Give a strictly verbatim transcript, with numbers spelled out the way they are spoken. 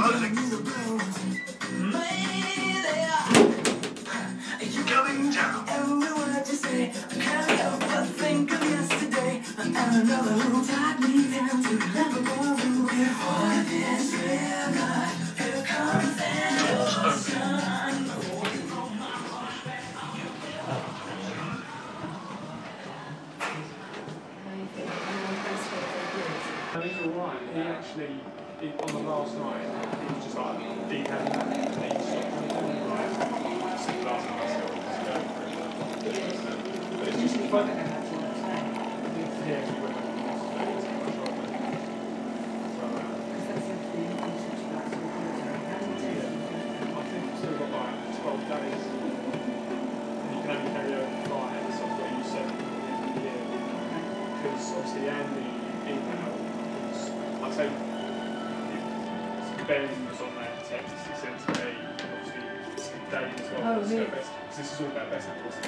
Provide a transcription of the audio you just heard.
Going down. Every word you say, I can't help but think of yesterday. And another who tied me down to never go through. All of this real good. Here comes the sun. And he's alright. He actually, he, on the last night, he was just like deep and he stopped doing like sit last night still just going for it. But it's just fun. Yeah, he went on the last day, it's much harder. So, uh, yeah, I think we've still got like twelve days. And you can only carry over five, so I've got to use seven in the year. Because obviously Andy email. I say Ben was on that text, he said to me, obviously, Dave as well, oh, really? because this is all about best